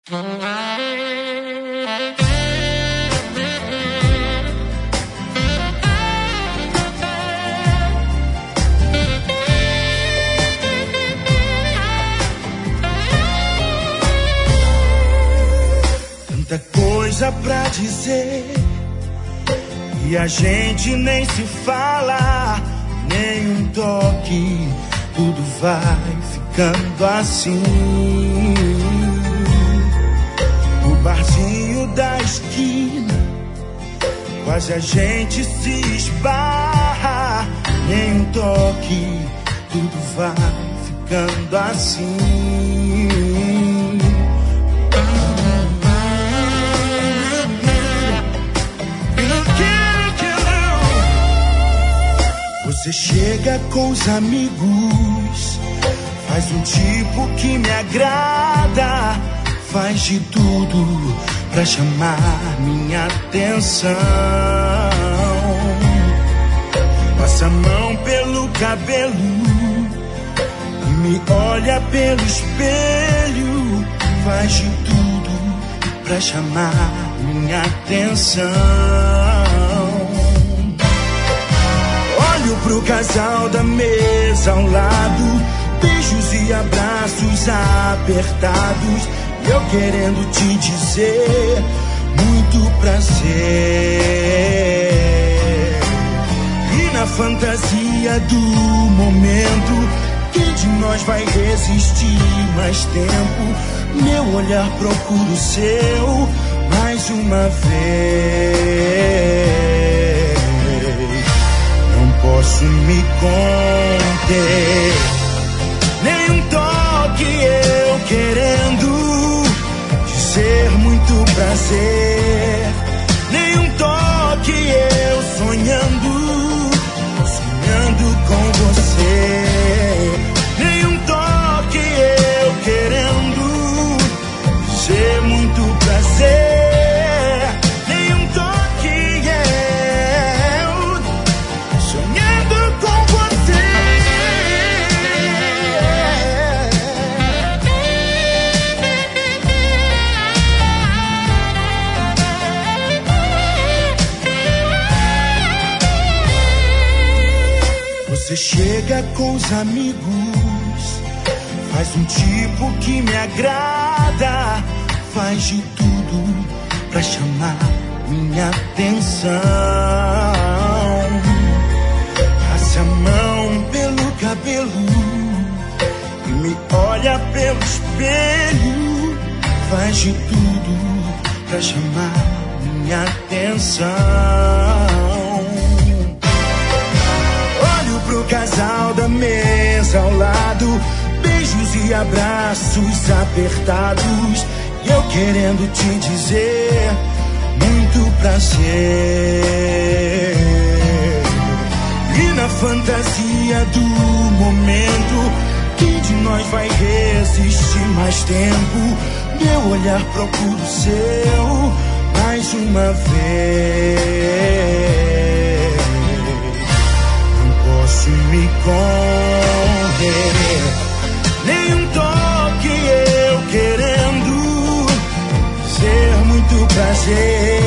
Tanta coisa pra dizer e a gente nem se fala, nem um toque, tudo vai ficando assim. No barzinho da esquina, quase a gente se esbarra, nem um toque, tudo vai ficando assim. Você chega com os amigos, faz um tipo que me agrada, faz de tudo pra chamar minha atenção. Passa a mão pelo cabelo e me olha pelo espelho, faz de tudo pra chamar minha atenção. Olho pro casal da mesa ao lado, beijos e abraços apertados, e eu querendo te dizer muito prazer. E na fantasia do momento, quem de nós vai resistir mais tempo? Meu olhar procura o seu mais uma vez. Posso me conter, nem um toque eu querendo dizer muito prazer, nem um toque eu sonhando, sonhando com você, nem um toque eu querendo dizer muito prazer. Você chega com os amigos, faz um tipo que me agrada, faz de tudo pra chamar minha atenção. Passa a mão pelo cabelo e me olha pelo espelho, faz de tudo pra chamar minha atenção. Pro casal da mesa ao lado, beijos e abraços apertados, e eu querendo te dizer muito prazer. E na fantasia do momento, quem de nós vai resistir mais tempo? Meu olhar procura o seu mais uma vez. Posso me conter, nem um toque eu querendo ser muito prazer.